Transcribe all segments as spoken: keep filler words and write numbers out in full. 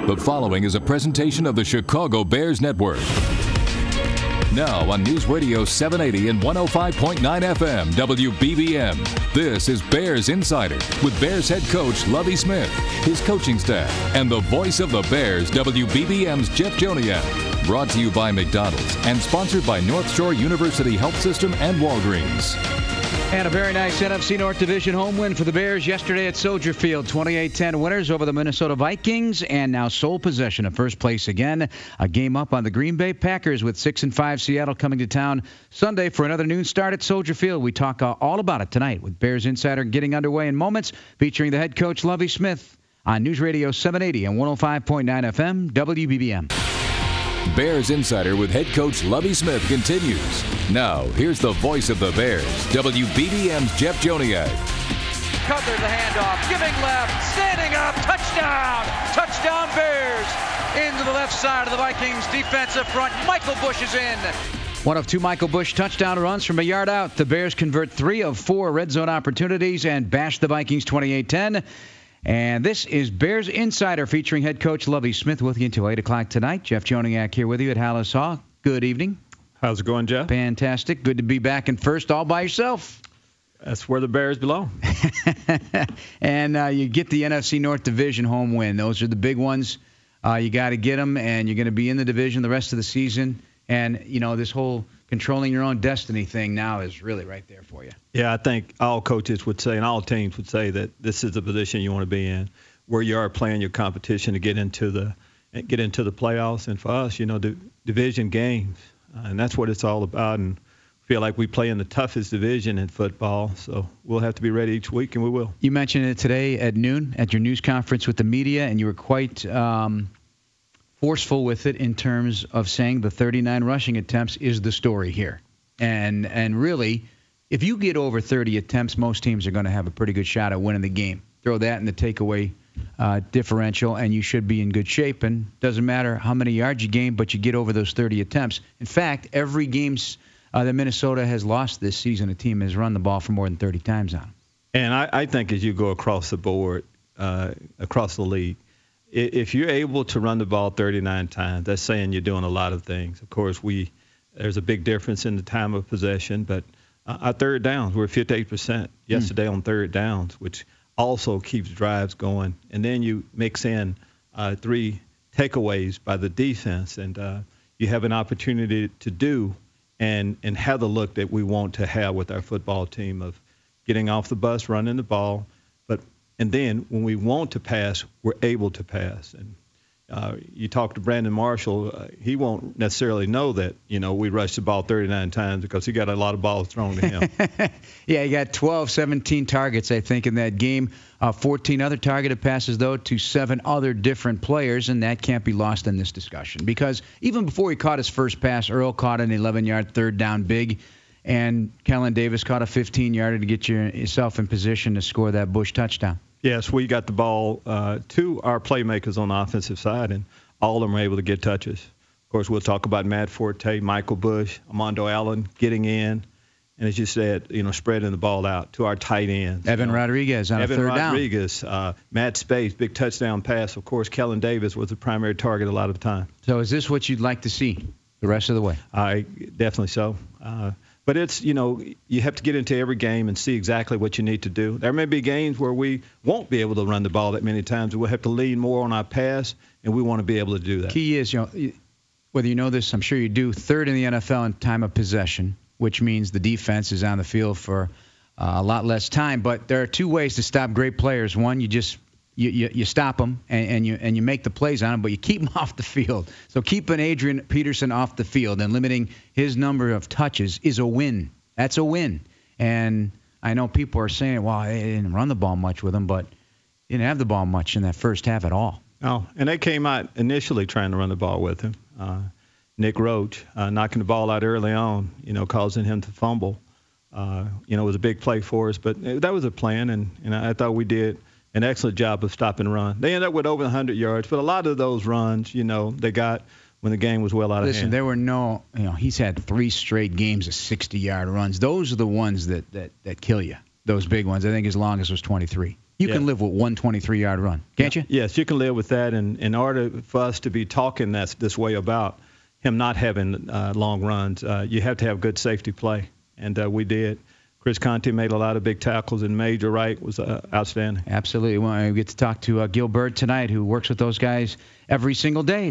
The following is a presentation of the Chicago Bears Network. Now on News Radio seven eighty and one oh five point nine F M W B B M. This is Bears Insider with Bears head coach Lovie Smith, his coaching staff, and the voice of the Bears, W B B M's Jeff Joniak. Brought to you by McDonald's and sponsored by North Shore University Health System and Walgreens. And a very nice N F C North Division home win for the Bears yesterday at Soldier Field. twenty-eight ten winners over the Minnesota Vikings, and now sole possession of first place again. A game up on the Green Bay Packers with six and five Seattle coming to town Sunday for another noon start at Soldier Field. We talk uh, all about it tonight with Bears Insider getting underway in moments, featuring the head coach Lovie Smith on News Radio seven eighty and one oh five point nine F M W B B M. Bears Insider with head coach Lovie Smith continues. Now, here's the voice of the Bears, W B B M's Jeff Joniak. Cutler the handoff, giving left, standing up, touchdown! Touchdown Bears! Into the left side of the Vikings defensive front. Michael Bush is in. One of two Michael Bush touchdown runs from a yard out. The Bears convert three of four red zone opportunities and bash the Vikings twenty-eight ten. And this is Bears Insider featuring head coach Lovie Smith with you until eight o'clock tonight. Jeff Joniak here with you at Hallis Hall. Good evening. How's it going, Jeff? Fantastic. Good to be back in first all by yourself. That's where the Bears belong. and uh, you get the N F C North Division home win. Those are the big ones. Uh, you got to get them, and you're going to be in the division the rest of the season. And, you know, this whole controlling your own destiny thing now is really right there for you. Yeah, I think all coaches would say and all teams would say that this is the position you want to be in, where you are playing your competition to get into the get into the playoffs. And for us, you know, the division games, uh, and that's what it's all about. And I feel like we play in the toughest division in football, so we'll have to be ready each week, and we will. You mentioned it today at noon at your news conference with the media, and you were quite um, forceful with it in terms of saying the thirty-nine rushing attempts is the story here. And and really, if you get over thirty attempts, most teams are going to have a pretty good shot at winning the game. Throw that in the takeaway uh, differential, and you should be in good shape. And doesn't matter how many yards you gain, but you get over those thirty attempts. In fact, every game uh, that Minnesota has lost this season, a team has run the ball for more than thirty times on them. And I, I think as you go across the board, uh, across the league, if you're able to run the ball thirty-nine times, that's saying you're doing a lot of things. Of course, we there's a big difference in the time of possession, but uh, our third downs, we're fifty-eight percent yesterday mm. on third downs, which also keeps drives going. And then you mix in uh, three takeaways by the defense, and uh, you have an opportunity to do and, and have the look that we want to have with our football team of getting off the bus, running the ball, but and then when we want to pass, we're able to pass. And uh, you talk to Brandon Marshall, uh, he won't necessarily know that, you know, we rushed the ball thirty-nine times because he got a lot of balls thrown to him. Yeah, he got twelve, seventeen targets, I think, in that game. Uh, fourteen other targeted passes, though, to seven other different players, and that can't be lost in this discussion. Because even before he caught his first pass, Earl caught an eleven-yard third down big, and Kellen Davis caught a fifteen-yarder to get your, yourself in position to score that Bush touchdown. Yes, we got the ball uh, to our playmakers on the offensive side, and all of them were able to get touches. Of course, we'll talk about Matt Forte, Michael Bush, Armando Allen getting in, and as you said, you know, spreading the ball out to our tight ends. Evan you know. Rodriguez on Evan a third down. Evan Rodriguez, uh, Matt Space, big touchdown pass. Of course, Kellen Davis was the primary target a lot of the time. So is this what you'd like to see the rest of the way? I definitely so. Uh, But it's, you know, you have to get into every game and see exactly what you need to do. There may be games where we won't be able to run the ball that many times. We'll have to lean more on our pass, and we want to be able to do that. Key is, you know, whether you know this, I'm sure you do, third in the N F L in time of possession, which means the defense is on the field for uh, a lot less time. But there are two ways to stop great players. One, you just you, you, you stop them and, and you and you make the plays on them, but you keep them off the field. So keeping Adrian Peterson off the field and limiting his number of touches is a win. That's a win. And I know people are saying, well, they didn't run the ball much with him, but they didn't have the ball much in that first half at all. Oh, and they came out initially trying to run the ball with him. Uh, Nick Roach uh, knocking the ball out early on, you know, causing him to fumble. Uh, you know, it was a big play for us, but that was a plan, and, and I thought we did an excellent job of stop and run. They ended up with over one hundred yards, but a lot of those runs, you know, they got when the game was well out Listen, of hand. Listen, there were no, you know, he's had three straight games of sixty-yard runs. Those are the ones that, that, that kill you, those big ones. I think his longest was twenty-three. You Yeah. can live with one twenty-three-yard run, can't you? Yes, you can live with that. And in order for us to be talking that's, this way about him not having uh, long runs, uh, you have to have good safety play. And uh, we did. Chris Conte made a lot of big tackles, and Major Wright was uh, outstanding. Absolutely. Well, we get to talk to uh, Gil Bird tonight, who works with those guys every single day.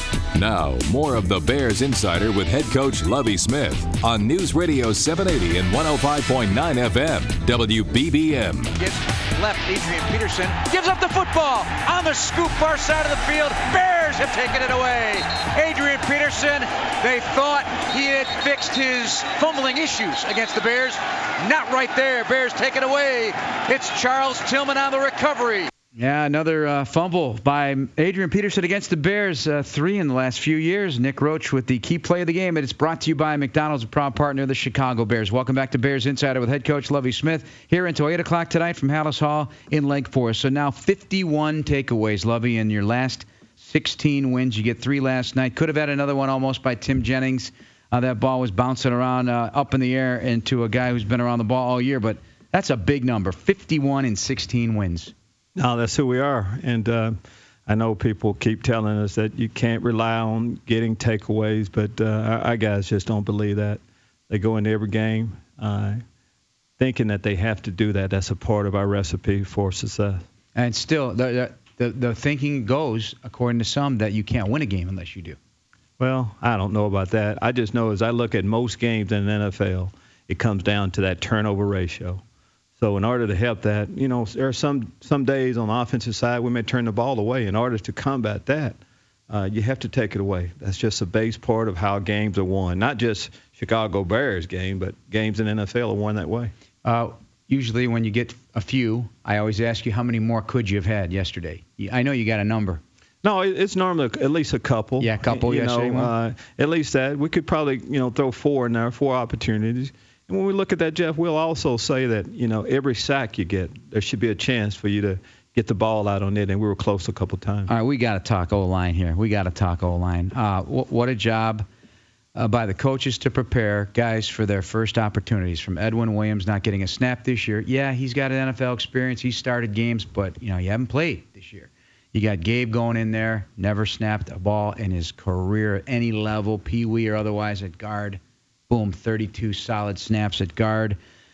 Now, more of the Bears Insider with head coach Lovie Smith on News Radio seven eighty and one oh five point nine F M, W B B M. Gives left, Adrian Peterson gives up the football on the scoop far side of the field. Bears have taken it away. Adrian Peterson, they thought he had fixed his fumbling issues against the Bears. Not right there. Bears take it away. It's Charles Tillman on the recovery. Yeah, another uh, fumble by Adrian Peterson against the Bears. Uh, three in the last few years. Nick Roach with the key play of the game. And it's brought to you by McDonald's, a proud partner of the Chicago Bears. Welcome back to Bears Insider with head coach Lovie Smith here until eight o'clock tonight from Hallis Hall in Lake Forest. So now fifty-one takeaways, Lovie, in your last sixteen wins. You get three last night. Could have had another one almost by Tim Jennings. Uh, that ball was bouncing around uh, up in the air into a guy who's been around the ball all year. But that's a big number, fifty-one in sixteen wins. No, that's who we are. And uh, I know people keep telling us that you can't rely on getting takeaways, but uh, our, our guys just don't believe that. They go into every game uh, thinking that they have to do that. That's a part of our recipe for success. And still, the, the, the thinking goes, according to some, that you can't win a game unless you do. Well, I don't know about that. I just know as I look at most games in the N F L, it comes down to that turnover ratio. So in order to help that, you know, there are some some days on the offensive side we may turn the ball away. In order to combat that, uh, you have to take it away. That's just a base part of how games are won. Not just Chicago Bears game, but games in the N F L are won that way. Uh, usually when you get a few, I always ask you how many more could you have had yesterday? I know you got a number. No, it's normally at least a couple. Yeah, a couple you yesterday. Know, uh, at least that. We could probably, you know, throw four in there, four opportunities. And when we look at that, Jeff, we'll also say that, you know, every sack you get, there should be a chance for you to get the ball out on it, and we were close a couple times. All right, we got to talk O-line here. We got to talk O-line. Uh, wh- what a job uh, by the coaches to prepare guys for their first opportunities. From Edwin Williams not getting a snap this year. Yeah, he's got an N F L experience. He started games, but, you know, he haven't played this year. You got Gabe going in there, never snapped a ball in his career at any level, peewee or otherwise, at guard. Boom, thirty-two solid snaps at guard.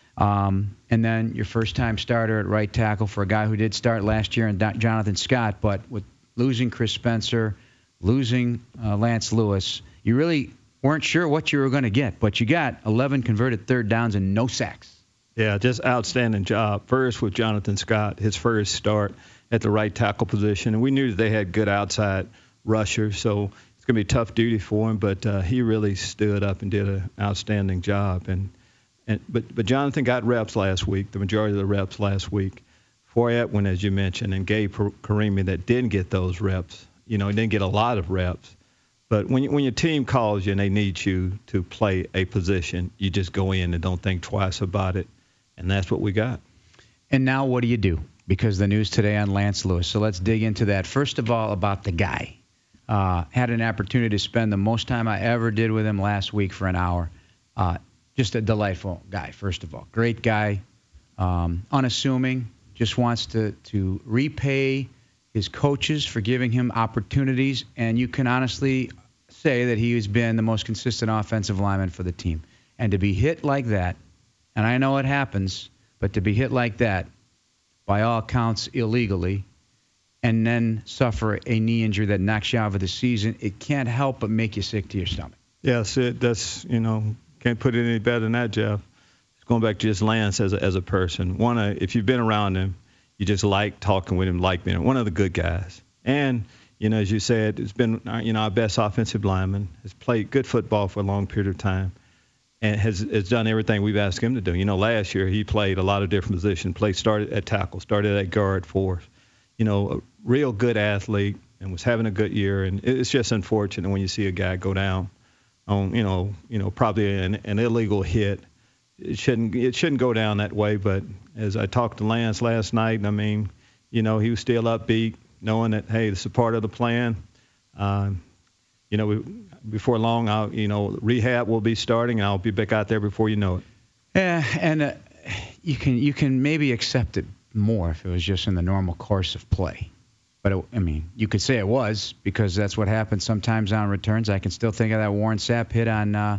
Um, and then your first-time starter at right tackle for a guy who did start last year, and Jonathan Scott. But with losing Chris Spencer, losing uh, Lance Lewis, you really weren't sure what you were going to get. But you got eleven converted third downs and no sacks. Yeah, just outstanding job. First with Jonathan Scott, his first start at the right tackle position. And we knew that they had good outside rushers, so it's going to be tough duty for him, but uh, he really stood up and did an outstanding job. And, and but, but Jonathan got reps last week, the majority of the reps last week. For Edwin, as you mentioned, and Gabe Karimi that didn't get those reps. You know, he didn't get a lot of reps. But when you, when your team calls you and they need you to play a position, you just go in and don't think twice about it. And that's what we got. And now what do you do? Because the news today on Lance Lewis. So let's dig into that. First of all, about the guy. Uh, had an opportunity to spend the most time I ever did with him last week for an hour. Uh, just a delightful guy, first of all. Great guy, um, unassuming, just wants to, to repay his coaches for giving him opportunities. And you can honestly say that he has been the most consistent offensive lineman for the team. And to be hit like that, and I know it happens, but to be hit like that, by all accounts illegally, and then suffer a knee injury that knocks you out for the season, it can't help but make you sick to your stomach. Yes, it, that's, you know, can't put it any better than that, Jeff. It's going back to just Lance as a, as a person. One, uh, if you've been around him, you just like talking with him, like being one of the good guys. And, you know, as you said, it's been, you know, our best offensive lineman, has played good football for a long period of time, and has, has done everything we've asked him to do. You know, last year he played a lot of different positions, played, started at tackle, started at guard for us. You know, a real good athlete and was having a good year. And it's just unfortunate when you see a guy go down on, you know, you know, probably an, an illegal hit. It shouldn't it shouldn't go down that way. But as I talked to Lance last night, I mean, you know, he was still upbeat, knowing that, hey, this is part of the plan. Um, you know, we, before long, I'll, you know, rehab will be starting, and I'll be back out there before you know it. Yeah, and uh, you can you can maybe accept it more if it was just in the normal course of play. But, it, I mean, you could say it was because that's what happens sometimes on returns. I can still think of that Warren Sapp hit on, uh,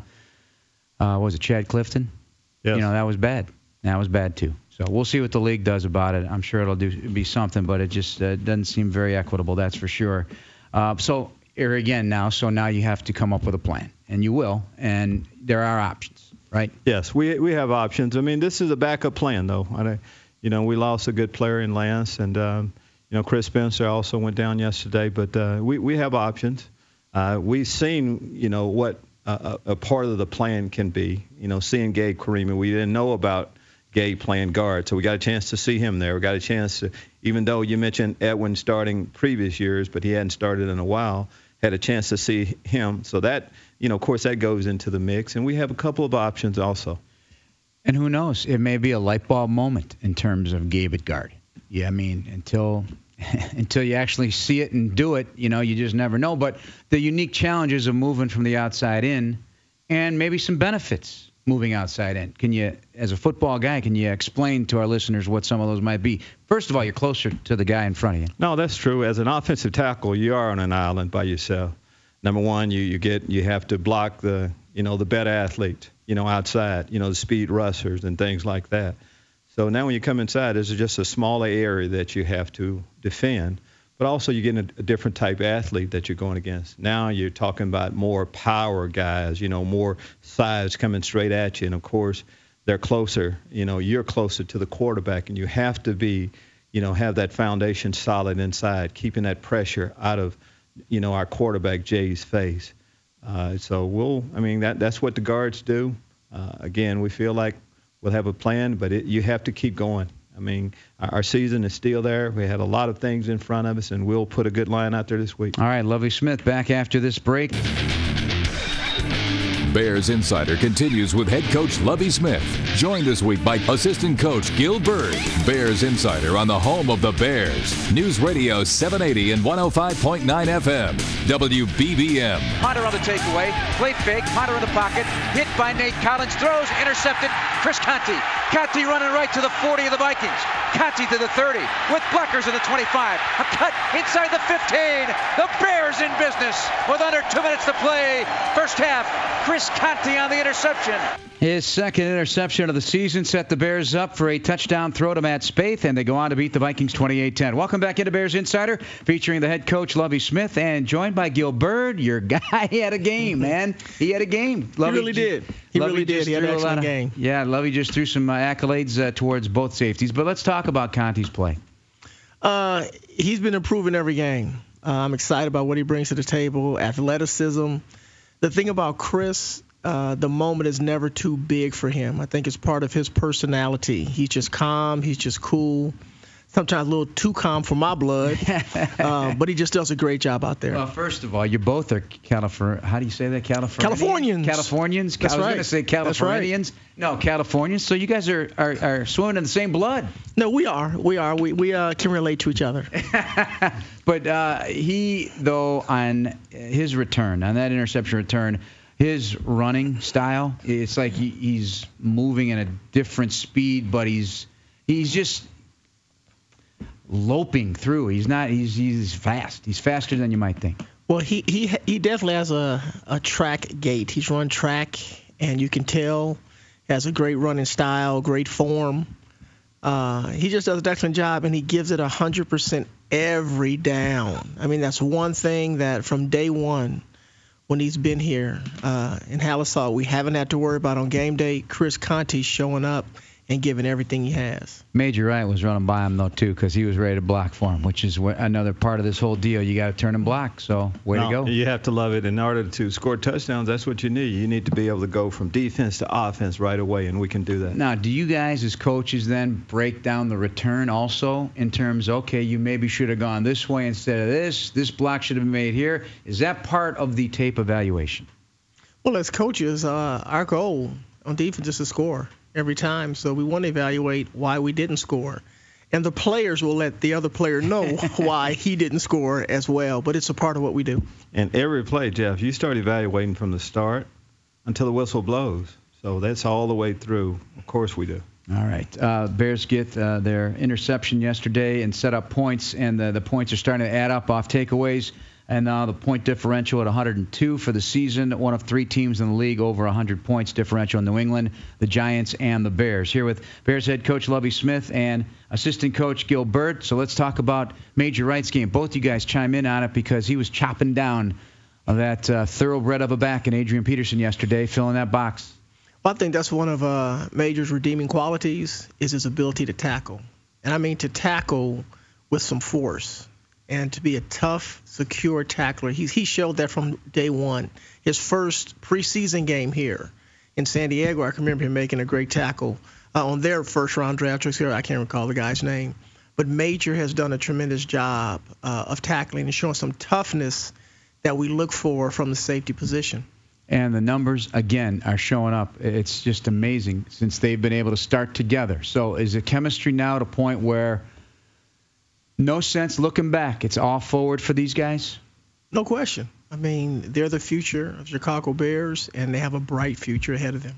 uh, what was it, Chad Clifton? Yes. You know, that was bad. That was bad, too. So we'll see what the league does about it. I'm sure it'll do be something, but it just uh, doesn't seem very equitable, that's for sure. Uh, so here again now, so now you have to come up with a plan, and you will, and there are options, right? Yes, we we have options. I mean, this is a backup plan, though. I, you know, we lost a good player in Lance, and um, you know, Chris Spencer also went down yesterday, but uh, we we have options. Uh, we've seen, you know, what a, a part of the plan can be. You know, seeing Gabe Carimi, we didn't know about Gabe playing guard, so we got a chance to see him there. We got a chance to, even though you mentioned Edwin starting previous years, but he hadn't started in a while, had a chance to see him. So that, you know, of course, that goes into the mix, and we have a couple of options also. And who knows? It may be a light bulb moment in terms of Gabe at guard. Yeah, I mean, until until you actually see it and do it, you know, you just never know. But the unique challenges of moving from the outside in, and maybe some benefits moving outside in. Can you, as a football guy, can you explain to our listeners what some of those might be? First of all, you're closer to the guy in front of you. No, that's true. As an offensive tackle, you are on an island by yourself. Number one, you, you get you have to block the you know the better athlete, you know, outside, you know, the speed rushers and things like that. So now when you come inside, there's just a smaller area that you have to defend. But also you're getting a, a different type of athlete that you're going against. Now you're talking about more power guys, you know, more size coming straight at you. And, of course, they're closer. You know, you're closer to the quarterback, and you have to be, you know, have that foundation solid inside, keeping that pressure out of, you know, our quarterback Jay's face. Uh, so we'll, I mean, that that's what the guards do. Uh, again, we feel like we'll have a plan, but it, you have to keep going. I mean, our season is still there. We had a lot of things in front of us, and we'll put a good line out there this week. All right, Lovie Smith back after this break. Bears Insider continues with head coach Lovie Smith, joined this week by assistant coach Gil Byrd. Bears Insider on the home of the Bears. News Radio seven eighty and one oh five point nine F M. W B B M. Hunter on the takeaway. Play fake. Hunter in the pocket. Hit by Nate Collins. Throws. Intercepted. Chris Conte. Conte running right to the forty of the Vikings. Conte to the thirty. With blockers in the twenty-five. A cut inside the fifteen. The Bears in business with under two minutes to play. First half. Chris Conte on the interception. His second interception of the season set the Bears up for a touchdown throw to Matt Spaeth, and they go on to beat the Vikings twenty-eight ten. Welcome back into Bears Insider, featuring the head coach Lovie Smith, and joined by Gil Byrd. Your guy had a game, man. He had a game. Lovie he really did. He Lovie really did. He had an excellent of, game. Yeah, Lovie just threw some uh, accolades uh, towards both safeties. But let's talk about Conte's play. Uh, he's been improving every game. Uh, I'm excited about what he brings to the table, athleticism. The thing about Chris, uh, the moment is never too big for him. I think it's part of his personality. He's just calm. He's just cool. Sometimes a little too calm for my blood, uh, but he just does a great job out there. Well, first of all, you both are California. How do you say that? California. Californians. Californians. That's I was right. going to say Californians. Right. No, Californians. So you guys are, are, are swimming in the same blood. No, we are. We are. We we uh, can relate to each other. But uh, he, though, on his return, on that interception return, his running style, it's like he, he's moving at a different speed, but he's he's just loping through. He's not. He's he's fast. He's faster than you might think. Well, he he he definitely has a a track gait. He's run track, and you can tell he has a great running style, great form. Uh, he just does an excellent job, and he gives it one hundred percent every down. I mean, that's one thing that from day one, when he's been here uh, in Halisaw, we haven't had to worry about on game day. Chris Conte showing up and giving everything he has. Major Wright was running by him, though, too, because he was ready to block for him, which is another part of this whole deal. You got to turn him black, so way no, to go. You have to love it. In order to score touchdowns, that's what you need. You need to be able to go from defense to offense right away, and we can do that. Now, do you guys as coaches then break down the return also in terms, okay, you maybe should have gone this way instead of this, this block should have been made here? Is that part of the tape evaluation? Well, as coaches, uh, our goal on defense is to score every time, so we want to evaluate why we didn't score. And the players will let the other player know why he didn't score as well, but it's a part of what we do. And every play, Jeff, you start evaluating from the start until the whistle blows. So that's all the way through. Of course we do. All right. Uh, Bears get uh, their interception yesterday and set up points, and the, the points are starting to add up off takeaways. And now uh, the point differential at one hundred two for the season. One of three teams in the league over one hundred points differential in New England, the Giants and the Bears. Here with Bears head coach Lovie Smith and assistant coach Gil Bert. So let's talk about Major Wright's game. Both you guys chime in on it because he was chopping down that uh, thoroughbred of a back in Adrian Peterson yesterday, filling that box. Well, I think that's one of uh, Major's redeeming qualities is his ability to tackle. And I mean to tackle with some force. And to be a tough, secure tackler. He, he showed that from day one. His first preseason game here in San Diego, I can remember him making a great tackle uh, on their first-round draft choice here. I can't recall the guy's name. But Major has done a tremendous job uh, of tackling and showing some toughness that we look for from the safety position. And the numbers, again, are showing up. It's just amazing since they've been able to start together. So is the chemistry now at a point where no sense looking back? It's all forward for these guys? No question. I mean, they're the future of Chicago Bears, and they have a bright future ahead of them.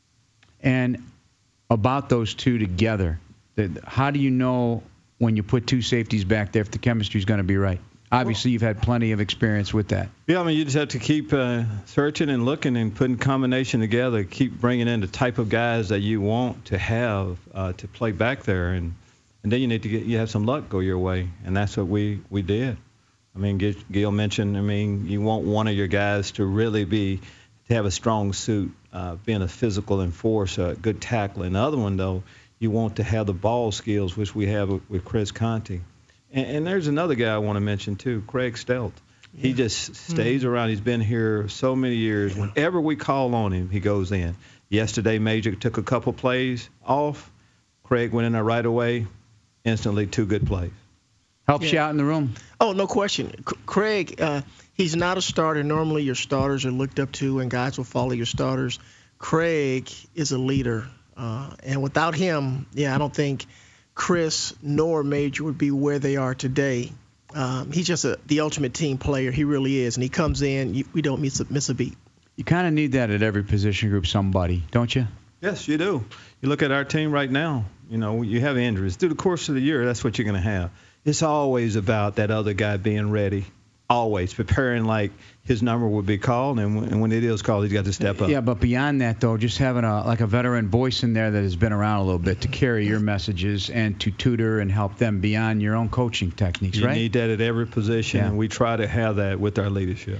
And about those two together, how do you know when you put two safeties back there if the chemistry is going to be right? Obviously, you've had plenty of experience with that. Yeah, I mean, you just have to keep uh, searching and looking and putting combination together, keep bringing in the type of guys that you want to have uh, to play back there. And And then you need to get you have some luck go your way, and that's what we, we did. I mean, Gil mentioned. I mean, you want one of your guys to really be to have a strong suit, uh, being a physical enforcer, good tackler. And the other one, though, you want to have the ball skills, which we have with Chris Conte. And, and there's another guy I want to mention too, Craig Stelt. Yeah. He just stays mm-hmm. around. He's been here so many years. Yeah. Whenever we call on him, he goes in. Yesterday, Major took a couple plays off. Craig went in there right away. Instantly, two good plays. Helps yeah. you out in the room? Oh, no question. C- Craig, uh, he's not a starter. Normally, your starters are looked up to, and guys will follow your starters. Craig is a leader. Uh, and without him, yeah, I don't think Chris nor Major would be where they are today. Um, he's just a, the ultimate team player. He really is. And he comes in, you, we don't miss a, miss a beat. You kind of need that at every position group, somebody, don't you? Yes, you do. You look at our team right now, you know, you have injuries. Through the course of the year, that's what you're going to have. It's always about that other guy being ready, always preparing like his number would be called, and when, and when it is called, he's got to step up. Yeah, but beyond that, though, just having a like a veteran voice in there that has been around a little bit to carry your messages and to tutor and help them beyond your own coaching techniques, you right? You need that at every position, yeah. and we try to have that with our leadership.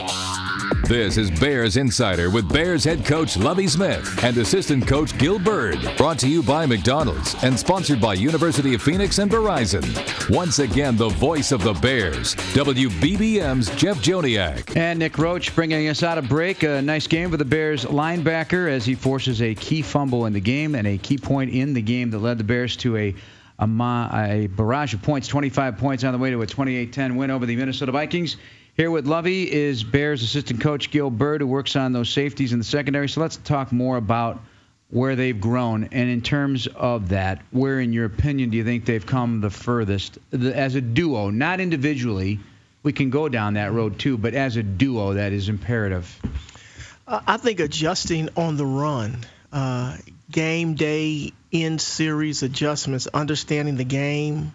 This is Bears Insider with Bears head coach Lovie Smith and assistant coach Gil Bert. Brought to you by McDonald's and sponsored by University of Phoenix and Verizon. Once again, the voice of the Bears, W B B M's Jeff Joniak. And Nick Roach bringing us out of break. A nice game for the Bears linebacker as he forces a key fumble in the game and a key point in the game that led the Bears to a a, a barrage of points, twenty-five points on the way to a twenty-eight ten win over the Minnesota Vikings. Here with Lovie is Bears assistant coach Gil Bert, who works on those safeties in the secondary. So let's talk more about where they've grown. And in terms of that, where, in your opinion, do you think they've come the furthest as a duo, not individually? We can go down that road, too, but as a duo, that is imperative. Uh, I think adjusting on the run, uh, game day, in-series adjustments, understanding the game,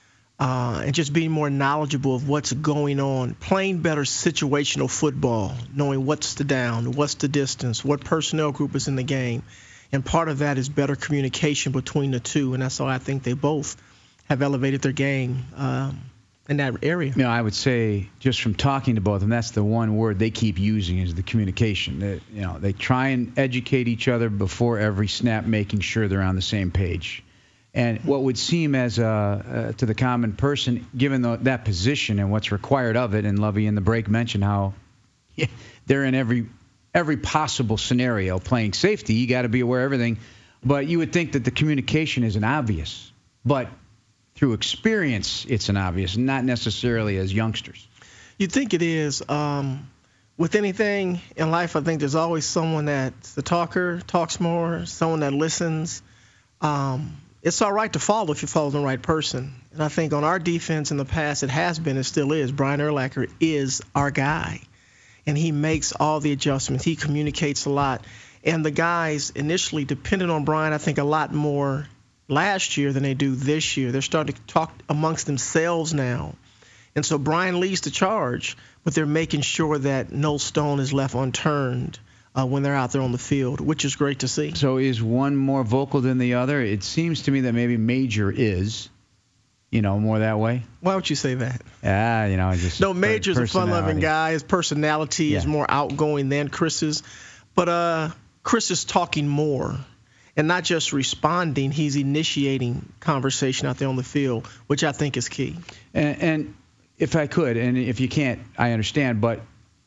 Uh, and just being more knowledgeable of what's going on, playing better situational football, knowing what's the down, what's the distance, what personnel group is in the game. And part of that is better communication between the two, and that's why I think they both have elevated their game um, in that area. You know, I would say just from talking to both of them, that's the one word they keep using is the communication. They, you know, they try and educate each other before every snap, making sure they're on the same page. And what would seem as a, uh, to the common person, given the, that position and what's required of it, and Lovie in the break mentioned how yeah, they're in every every possible scenario playing safety. You got to be aware of everything. But you would think that the communication isn't obvious. But through experience, it's an obvious, not necessarily as youngsters. You'd think it is. Um, with anything in life, I think there's always someone that's the talker, talks more, someone that listens. Um, It's all right to follow if you follow the right person. And I think on our defense in the past, it has been and still is. Brian Urlacher is our guy. And he makes all the adjustments. He communicates a lot. And the guys initially depended on Brian, I think, a lot more last year than they do this year. They're starting to talk amongst themselves now. And so Brian leads the charge, but they're making sure that no stone is left unturned uh, when they're out there on the field, which is great to see. So is one more vocal than the other? It seems to me that maybe Major is, you know, more that way. Why would you say that? Ah, you know, just no. Major's a fun-loving guy. His personality yeah. is more outgoing than Chris's, but uh, Chris is talking more. And not just responding, he's initiating conversation out there on the field, which I think is key. And, and if I could, and if you can't, I understand, but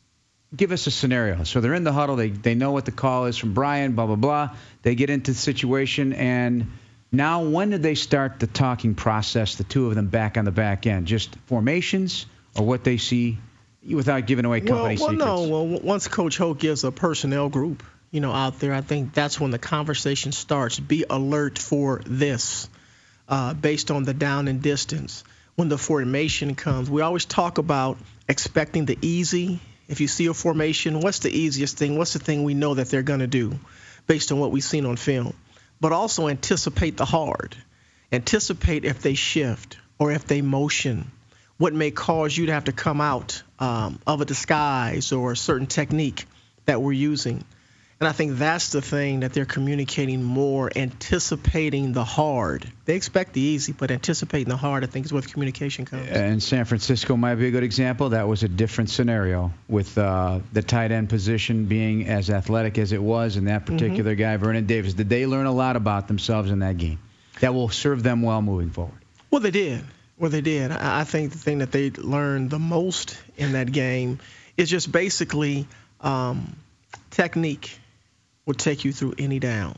give us a scenario. So they're in the huddle. They they know what the call is from Brian, blah, blah, blah. They get into the situation, and now when did they start the talking process, the two of them back on the back end? Just formations or what they see without giving away company well, well, secrets? No, well, once Coach Hoke gives a personnel group, you know, out there, I think that's when the conversation starts. Be alert for this uh, based on the down and distance. When the formation comes, we always talk about expecting the easy. If you see a formation, what's the easiest thing? What's the thing we know that they're going to do based on what we've seen on film? But also anticipate the hard. Anticipate if they shift or if they motion, what may cause you to have to come out um, of a disguise or a certain technique that we're using. And I think that's the thing that they're communicating more, anticipating the hard. They expect the easy, but anticipating the hard, I think, is where the communication comes. And San Francisco might be a good example. That was a different scenario with uh, the tight end position being as athletic as it was and that particular mm-hmm. guy, Vernon Davis. Did they learn a lot about themselves in that game that will serve them well moving forward? Well, they did. Well, they did. I think the thing that they learned the most in that game is just basically um, technique. Will take you through any down.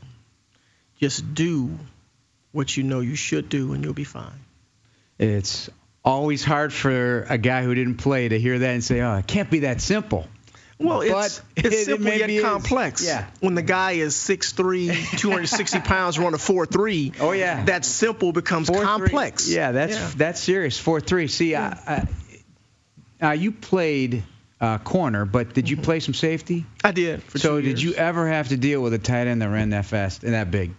Just do what you know you should do, and you'll be fine. It's always hard for a guy who didn't play to hear that and say, oh, it can't be that simple. Well, but it's, it's it, simple it yet complex. Is. Yeah. When the guy is six three, two hundred sixty pounds, running four three, oh, yeah. that simple becomes four, complex. Three. Yeah, that's yeah. that's serious. four three. See, yeah. I, I, uh, you played – Uh, corner, but did you mm-hmm. play some safety? I did. For so two did years. you ever have to deal with a tight end that ran that fast and that big?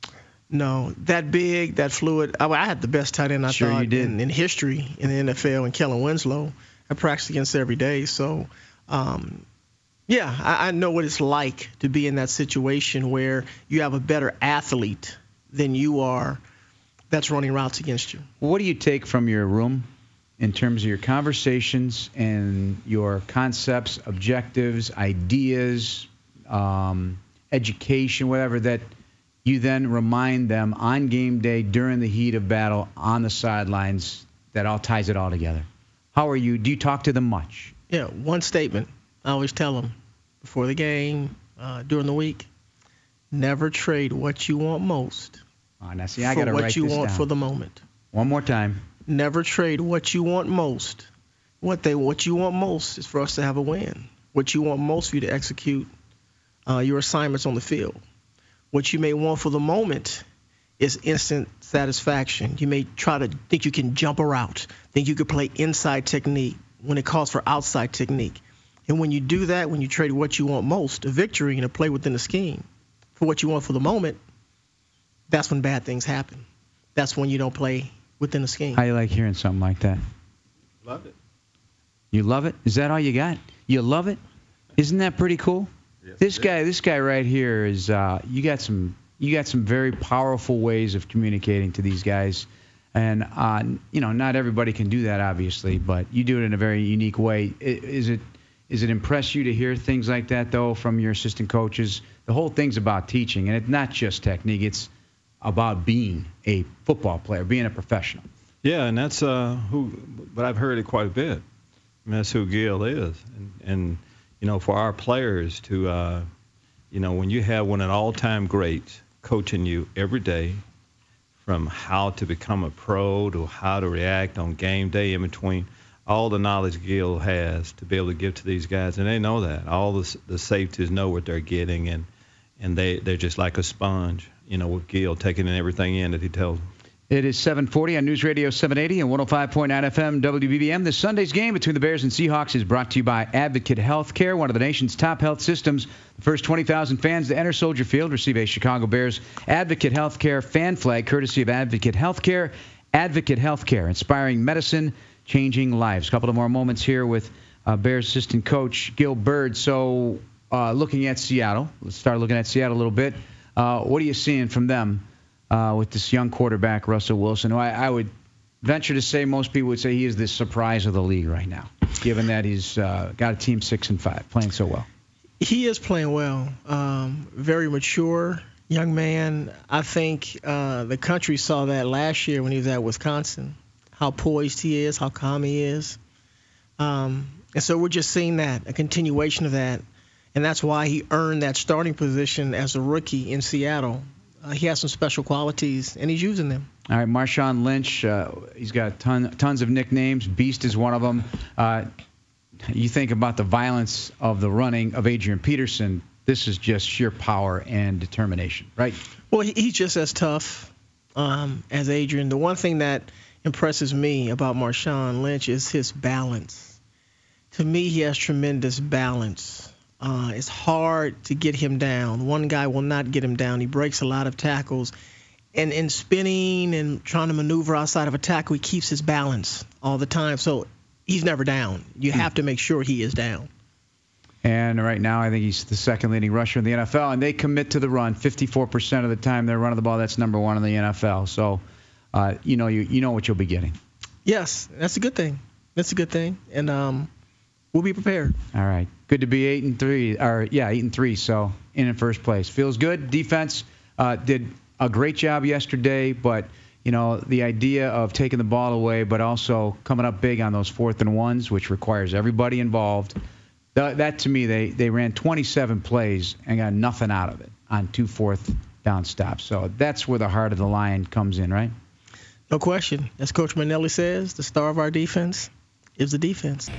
No, that big, that fluid. I, I had the best tight end I sure thought you did. In, in history in the N F L, and Kellen Winslow. I practiced against every day, so um, yeah, I, I know what it's like to be in that situation where you have a better athlete than you are that's running routes against you. What do you take from your room in terms of your conversations and your concepts, objectives, ideas, um, education, whatever, that you then remind them on game day during the heat of battle on the sidelines that all ties it all together? How are you? Do you talk to them much? Yeah, one statement. I always tell them before the game, uh, during the week, never trade what you want most oh, now see, I for gotta what write you this want down. for the moment. One more time. Never trade what you want most. What they what you want most is for us to have a win. What you want most for you to execute uh, your assignments on the field. What you may want for the moment is instant satisfaction. You may try to think you can jump a route, think you could play inside technique when it calls for outside technique. And when you do that, when you trade what you want most, a victory and a play within the scheme, for what you want for the moment, that's when bad things happen. That's when you don't play within the scheme. How you like hearing something like that? Love it. You love it? Is that all you got? You love it? Isn't that pretty cool? Yes, this guy, this guy right here is. Uh, you got some. You got some very powerful ways of communicating to these guys, and uh, you know, not everybody can do that, obviously, but you do it in a very unique way. Is it? Is it impress you to hear things like that though from your assistant coaches? The whole thing's about teaching, and it's not just technique. It's about being a football player, being a professional. Yeah, and that's uh, who. But I've heard it quite a bit. I mean, that's who Gil is, and, and you know, for our players to, uh, you know, when you have one of the all-time greats coaching you every day, from how to become a pro to how to react on game day, in between, all the knowledge Gil has to be able to give to these guys, and they know that. All the the safeties know what they're getting, and and they they're just like a sponge. You know, with Gil taking everything in that he tells them. It is seven forty on News Radio seven eighty and one oh five point nine F M W B B M. This Sunday's game between the Bears and Seahawks is brought to you by Advocate Healthcare, one of the nation's top health systems. The first twenty thousand fans to enter Soldier Field receive a Chicago Bears Advocate Healthcare fan flag, courtesy of Advocate Healthcare. Advocate Healthcare, inspiring medicine, changing lives. A couple of more moments here with uh, Bears assistant coach Gil Byrd. So uh, looking at Seattle, let's start looking at Seattle a little bit. Uh, what are you seeing from them? Uh, with this young quarterback, Russell Wilson, who I, I would venture to say most people would say he is the surprise of the league right now, given that he's uh, got a team six and five, playing so well. He is playing well. Um, very mature young man. I think uh, the country saw that last year when he was at Wisconsin, how poised he is, how calm he is. Um, and so we're just seeing that, a continuation of that. And that's why he earned that starting position as a rookie in Seattle. Uh, he has some special qualities, and he's using them. All right, Marshawn Lynch, uh, he's got ton, tons of nicknames. Beast is one of them. Uh, you think about the violence of the running of Adrian Peterson. This is just sheer power and determination, right? Well, he, he's just as tough um, as Adrian. The one thing that impresses me about Marshawn Lynch is his balance. To me, he has tremendous balance. Uh, it's hard to get him down. One guy will not get him down. He breaks a lot of tackles. And in spinning and trying to maneuver outside of a tackle, he keeps his balance all the time. So he's never down. You have to make sure he is down. And right now, I think he's the second leading rusher in the N F L. And they commit to the run. fifty-four percent of the time they're running the ball. That's number one in the N F L. So, uh, you know you, you know what you'll be getting. Yes, that's a good thing. That's a good thing. And um, we'll be prepared. All right. Good to be eight and three, or yeah, eight and three. So in in first place, feels good. Defense uh, did a great job yesterday, but you know the idea of taking the ball away, but also coming up big on those fourth and ones, which requires everybody involved. Th- that to me, they they ran twenty-seven plays and got nothing out of it on two fourth down stops. So that's where the heart of the Lion comes in, right? No question. As Coach Marinelli says, the star of our defense is the defense.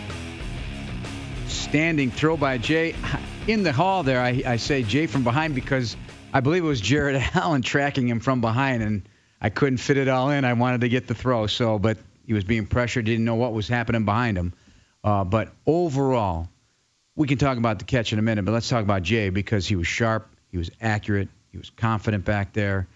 Standing throw by Jay. In the hall there, I, I say Jay from behind because I believe it was Jared Allen tracking him from behind, and I couldn't fit it all in. I wanted to get the throw, so but he was being pressured, didn't know what was happening behind him. Uh, but overall, we can talk about the catch in a minute, but let's talk about Jay because he was sharp, he was accurate, he was confident back there.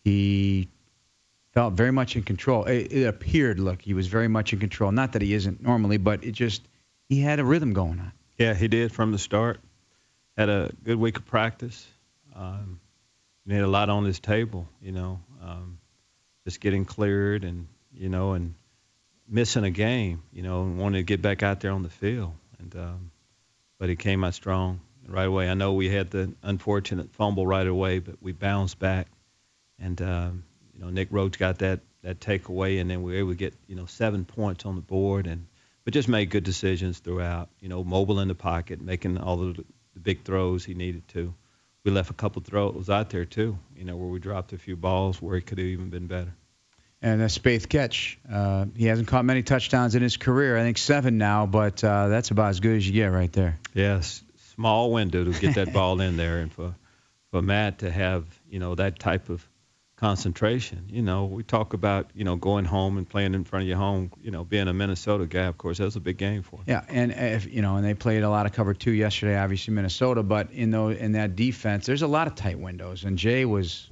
He felt very much in control. It, it appeared, look, he was very much in control. Not that he isn't normally, but it just he had a rhythm going on. Yeah, he did from the start. Had a good week of practice. Um, he had a lot on his table, you know, um, just getting cleared and, you know, and missing a game, you know, and wanted to get back out there on the field. And um, but he came out strong right away. I know we had the unfortunate fumble right away, but we bounced back. And, um, you know, Nick Rhodes got that, that takeaway, and then we were able to get, you know, seven points on the board. And but just made good decisions throughout, you know, mobile in the pocket, making all the, the big throws he needed to. We left a couple throws out there, too, you know, where we dropped a few balls where it could have even been better. And a Spaeth catch. Uh, he hasn't caught many touchdowns in his career. I think seven now, but uh, that's about as good as you get right there. Yes, small window to get that ball in there. And for, for Matt to have, you know, that type of concentration. You know, we talk about, you know, going home and playing in front of your home, you know, being a Minnesota guy, of course, that was a big game for him. Yeah, and if, you know, and they played a lot of cover two yesterday, obviously Minnesota, but in those, in that defense, there's a lot of tight windows, and Jay was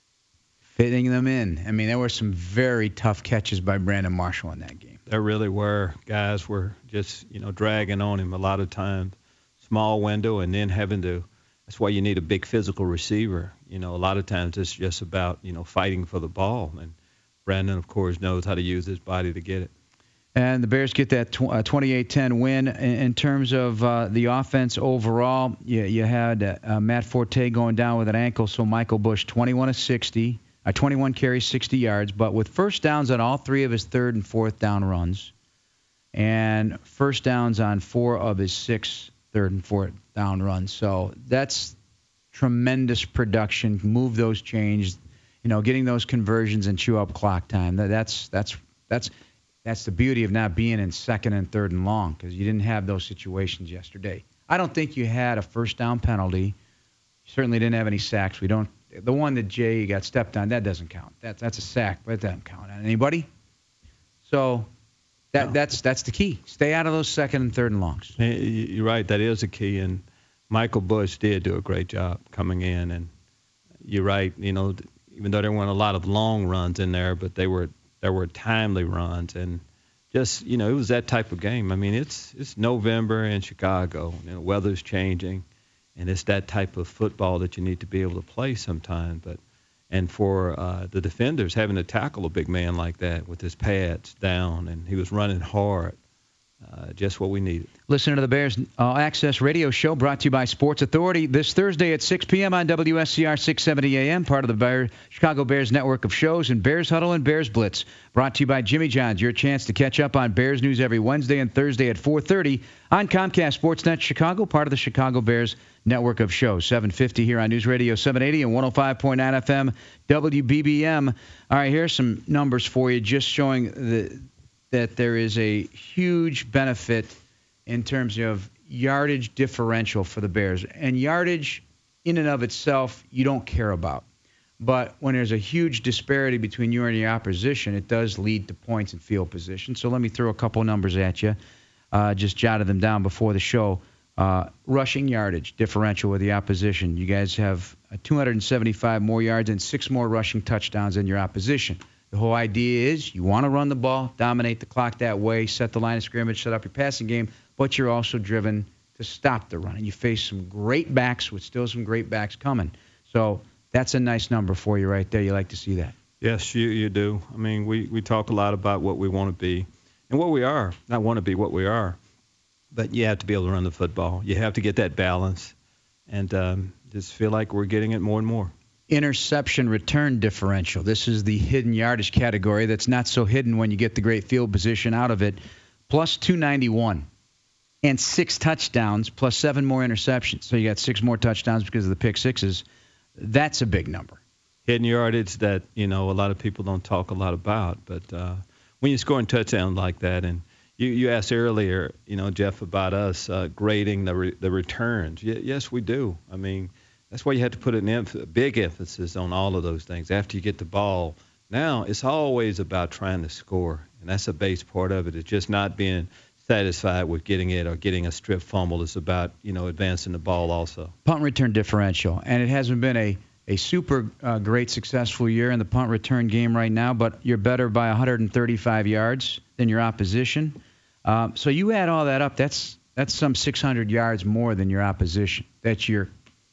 fitting them in. I mean, there were some very tough catches by Brandon Marshall in that game. There really were. Guys were just, you know, dragging on him a lot of times. Small window, and then having to, that's why you need a big physical receiver. You know, a lot of times it's just about, you know, fighting for the ball. And Brandon, of course, knows how to use his body to get it. And the Bears get that twenty-eight ten win. In terms of uh, the offense overall, you, you had uh, Matt Forte going down with an ankle, so Michael Bush, twenty-one of sixty, uh, twenty-one carries, sixty yards, but with first downs on all three of his third and fourth down runs, and first downs on four of his six third and fourth down runs. So that's tremendous production. Move those chains, you know, getting those conversions and chew up clock time. That's that's that's that's the beauty of not being in second and third and long, because you didn't have those situations yesterday. I don't think you had a first down penalty. You certainly didn't have any sacks. We don't The one that Jay got stepped on, that doesn't count. That, that's a sack, but it doesn't count on anybody. So that no. that's that's the key. Stay out of those second and third and longs. You're right. That is a key. And Michael Bush did do a great job coming in. And you're right. You know, even though there weren't a lot of long runs in there, but they were there were timely runs. And just, you know, it was that type of game. I mean, it's it's November in Chicago. You know, weather's changing. And it's that type of football that you need to be able to play sometimes. But and for uh, the defenders, having to tackle a big man like that with his pads down, and he was running hard, uh, just what we needed. Listen to the Bears uh, Access Radio Show, brought to you by Sports Authority, this Thursday at six p.m. on W S C R six seventy A M, part of the Bear, Chicago Bears network of shows, and Bears Huddle and Bears Blitz, brought to you by Jimmy John's. Your chance to catch up on Bears news every Wednesday and Thursday at four thirty on Comcast Sportsnet Chicago, part of the Chicago Bears network of shows. seven fifty here on News Radio seven eighty and one oh five point nine F M W B B M. All right, here's some numbers for you, just showing the, that there is a huge benefit in terms of yardage differential for the Bears. And yardage in and of itself, you don't care about. But when there's a huge disparity between you and your opposition, it does lead to points and field position. So let me throw a couple numbers at you. Uh, just jotted them down before the show. Uh, rushing yardage differential with the opposition. You guys have uh, two hundred seventy-five more yards and six more rushing touchdowns than your opposition. The whole idea is you want to run the ball, dominate the clock that way, set the line of scrimmage, set up your passing game, but you're also driven to stop the run. And you face some great backs with still some great backs coming. So that's a nice number for you right there. You like to see that. Yes, you, you do. I mean, we, we talk a lot about what we want to be and what we are. Not want to be, what we are. But you have to be able to run the football. You have to get that balance, and um, just feel like we're getting it more and more. Interception return differential. This is the hidden yardage category that's not so hidden when you get the great field position out of it. Plus two ninety-one. And six touchdowns plus seven more interceptions. So you got six more touchdowns because of the pick sixes. That's a big number. Hidden yardage that, you know, a lot of people don't talk a lot about. But uh, when you score a touchdown like that, and You, you asked earlier, you know, Jeff, about us uh, grading the re, the returns. Y- yes, we do. I mean, that's why you have to put an emph- big emphasis on all of those things. After you get the ball, now it's always about trying to score, and that's a base part of it. It's just not being satisfied with getting it or getting a strip fumble. It's about, you know, advancing the ball also. Punt return differential, and it hasn't been a a super uh, great successful year in the punt return game right now, but you're better by one hundred thirty-five yards than your opposition. Um, so you add all that up, that's that's some six hundred yards more than your opposition. That's your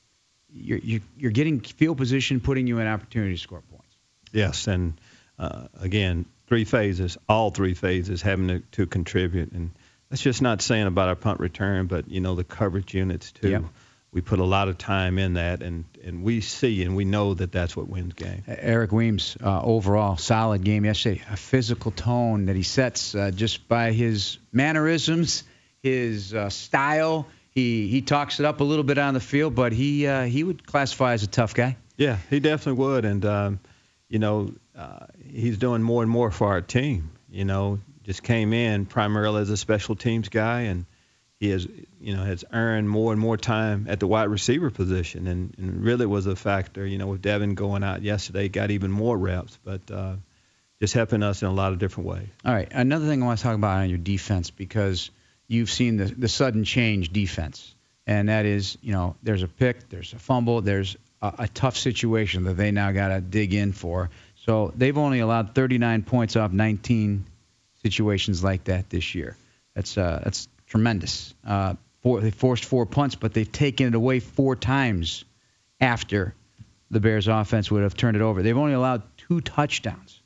you're you're, you're getting field position, putting you in opportunity to score points. Yes, and uh, again, three phases, all three phases having to, to contribute, and that's just not saying about our punt return, but you know the coverage units too. Yep. We put a lot of time in that, and, and we see and we know that that's what wins games. Eric Weems, uh, overall, solid game yesterday. A physical tone that he sets uh, just by his mannerisms, his uh, style. He he talks it up a little bit on the field, but he uh, he would classify as a tough guy. Yeah, he definitely would. And, um, you know, uh, he's doing more and more for our team. You know, just came in primarily as a special teams guy, and he has, you know, has earned more and more time at the wide receiver position, and, and really was a factor. You know, with Devin going out yesterday, got even more reps, but uh, just helping us in a lot of different ways. All right, another thing I want to talk about on your defense, because you've seen the, the sudden change defense, and that is, you know, there's a pick, there's a fumble, there's a, a tough situation that they now got to dig in for. So they've only allowed thirty-nine points off nineteen situations like that this year. That's uh, that's tremendous. Uh, four, they forced four punts, but they've taken it away four times after the Bears offense would have turned it over. They've only allowed two touchdowns.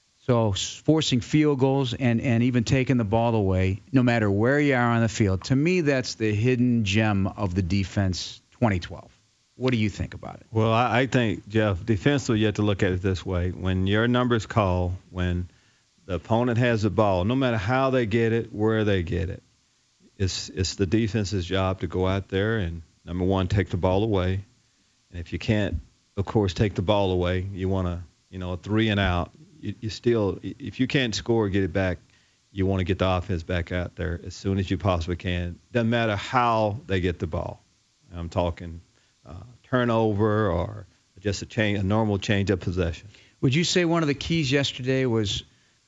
So forcing field goals and, and even taking the ball away, no matter where you are on the field, to me, that's the hidden gem of the defense twenty twelve. What do you think about it? Well, I, I think, Jeff, defensively, you have to look at it this way. When your number's called, when the opponent has the ball, no matter how they get it, where they get it, It's it's the defense's job to go out there and, number one, take the ball away. And if you can't, of course, take the ball away, you want to, you know, a three and out. You, you still, if you can't score or get it back, you want to get the offense back out there as soon as you possibly can. Doesn't matter how they get the ball. I'm talking uh, turnover or just a change, a normal change of possession. Would you say one of the keys yesterday was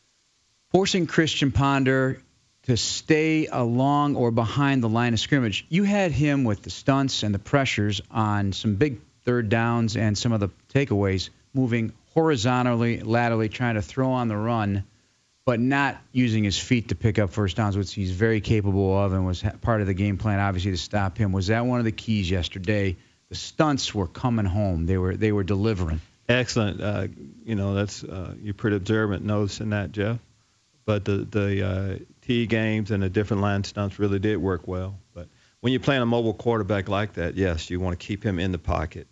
forcing Christian Ponder to stay along or behind the line of scrimmage? You had him with the stunts and the pressures on some big third downs and some of the takeaways, moving horizontally, laterally, trying to throw on the run, but not using his feet to pick up first downs, which he's very capable of and was part of the game plan, obviously, to stop him. Was that one of the keys yesterday? The stunts were coming home. They were they were delivering. Excellent. Uh, you know, that's uh, you're pretty observant noticing that, Jeff. But the the uh, T games and the different line stunts really did work well. But when you're playing a mobile quarterback like that, yes, you want to keep him in the pocket.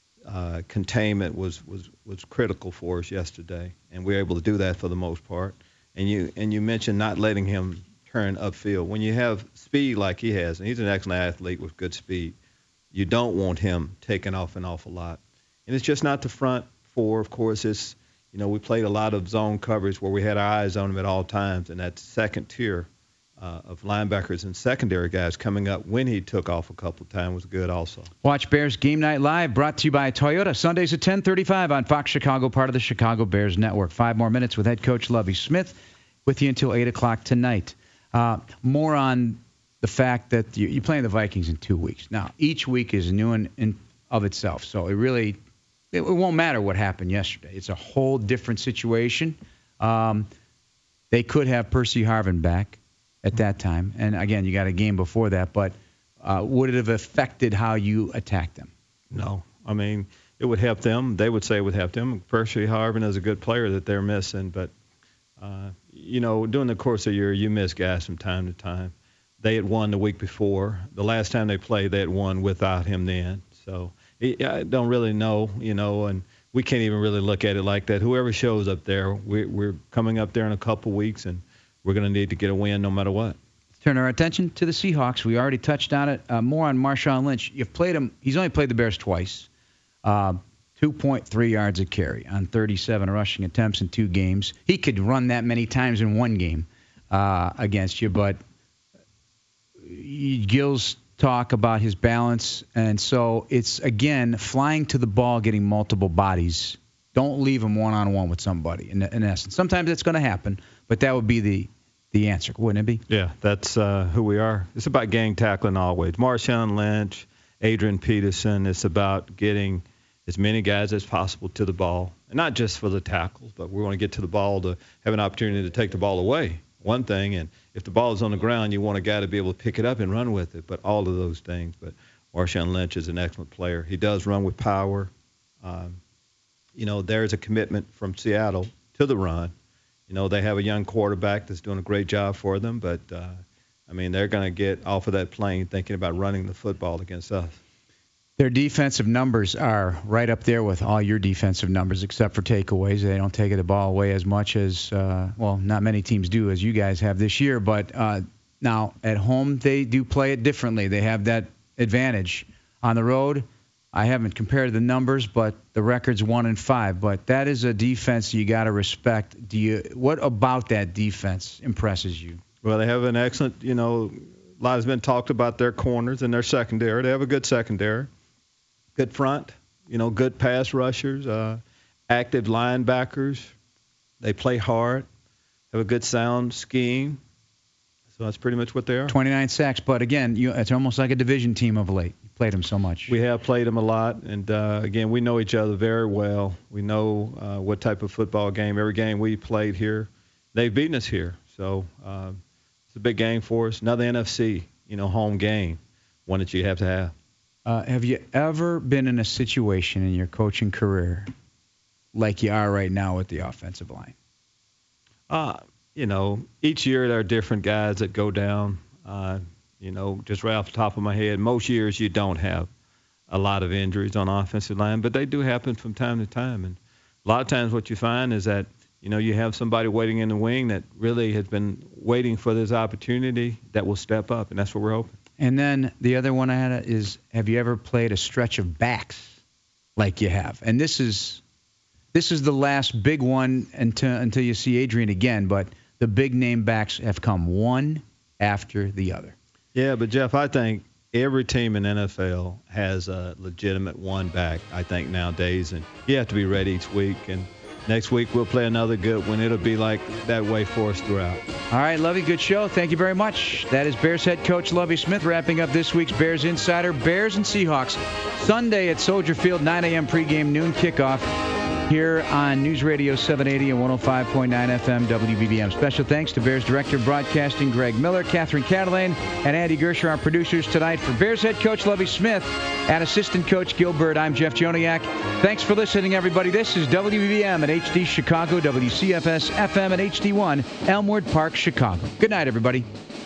Uh, containment was, was, was critical for us yesterday, and we were able to do that for the most part. And you and you mentioned not letting him turn upfield. When you have speed like he has, and he's an excellent athlete with good speed, you don't want him taking off an awful lot. And it's just not the front four. Of course, it's, you know, we played a lot of zone coverage where we had our eyes on him at all times, and that second tier uh, of linebackers and secondary guys coming up when he took off a couple of times was good also. Watch Bears Game Night Live, brought to you by Toyota, Sundays at ten thirty-five on Fox Chicago, part of the Chicago Bears Network. Five more minutes with head coach Lovie Smith with you until eight o'clock tonight. Uh, more on the fact that you, you're playing the Vikings in two weeks. Now, each week is new in, in of itself, so it really it, it won't matter what happened yesterday. It's a whole different situation. Um, they could have Percy Harvin back at that time. And, again, you got a game before that. But uh, would it have affected how you attacked them? No. I mean, it would help them. They would say it would help them. Percy Harvin is a good player that they're missing. But, uh, you know, during the course of the year, you miss guys from time to time. They had won the week before. The last time they played, they had won without him then. So I don't really know, you know, and we can't even really look at it like that. Whoever shows up there, we're, we're coming up there in a couple weeks, and we're going to need to get a win no matter what. Let's turn our attention to the Seahawks. We already touched on it. Uh, more on Marshawn Lynch. You've played him. He's only played the Bears twice. Uh, two point three yards a carry on thirty-seven rushing attempts in two games. He could run that many times in one game uh, against you, but Gil's talk about his balance, and so it's, again, flying to the ball, getting multiple bodies. Don't leave him one-on-one with somebody, in, in essence. Sometimes it's going to happen, but that would be the, the answer, wouldn't it be? Yeah, that's uh, who we are. It's about gang tackling always. Marshawn Lynch, Adrian Peterson, it's about getting as many guys as possible to the ball, and not just for the tackles, but we want to get to the ball to have an opportunity to take the ball away, one thing, and if the ball is on the ground, you want a guy to be able to pick it up and run with it, but all of those things. But Marshawn Lynch is an excellent player. He does run with power. Um, you know, there's a commitment from Seattle to the run. You know, they have a young quarterback that's doing a great job for them, but, uh, I mean, they're going to get off of that plane thinking about running the football against us. Their defensive numbers are right up there with all your defensive numbers, except for takeaways. They don't take the ball away as much as, uh, well, not many teams do, as you guys have this year. But uh, now at home, they do play it differently. They have that advantage. On the road, I haven't compared the numbers, but the record's one and five. But that is a defense you got to respect. Do you? What about that defense impresses you? Well, they have an excellent, you know, a lot has been talked about their corners and their secondary. They have a good secondary. Good front, you know, good pass rushers, uh, active linebackers. They play hard, have a good sound scheme. So that's pretty much what they are. twenty-nine sacks, but again, you, it's almost like a division team of late. You played them so much. We have played them a lot, and uh, again, we know each other very well. We know uh, what type of football game. Every game we played here, they've beaten us here. So uh, it's a big game for us. Another N F C, you know, home game, one that you have to have. Uh, have you ever been in a situation in your coaching career like you are right now with the offensive line? Uh, you know, each year there are different guys that go down. Uh, you know, just right off the top of my head, most years you don't have a lot of injuries on offensive line, but they do happen from time to time. And a lot of times what you find is that, you know, you have somebody waiting in the wing that really has been waiting for this opportunity that will step up, and that's what we're hoping. And then the other one I had is, have you ever played a stretch of backs like you have? And this is this is the last big one until until you see Adrian again, but the big name backs have come one after the other. Yeah, but Jeff, I think every team in N F L has a legitimate one back, I think, nowadays. And you have to be ready each week. And next week we'll play another good one. It'll be like that way for us throughout. All right, Lovey, good show. Thank you very much. That is Bears head coach Lovie Smith wrapping up this week's Bears Insider. Bears and Seahawks, Sunday at Soldier Field, nine a.m. pregame, noon kickoff here on News Radio seven eighty and one oh five point nine F M W B B M. Special thanks to Bears Director of Broadcasting Greg Miller, Catherine Catalane, and Andy Gersher, our producers tonight. For Bears head coach Lovie Smith and assistant coach Gil Bird, I'm Jeff Joniak. Thanks for listening, everybody. This is W B B M at H D Chicago, W C F S F M at H D one, Elmwood Park, Chicago. Good night, everybody.